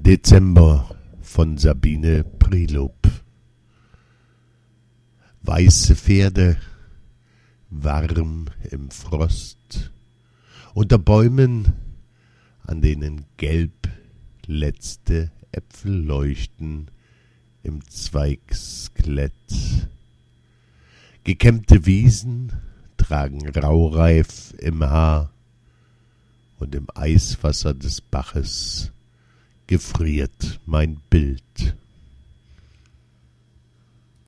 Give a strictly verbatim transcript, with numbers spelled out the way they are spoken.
Dezember von Sabine Prilup. Weiße Pferde, warm im Frost, unter Bäumen, an denen gelb letzte Äpfel leuchten im Zweigsklett. Gekämmte Wiesen tragen Raureif im Haar, und im Eiswasser des Baches gefriert mein Bild.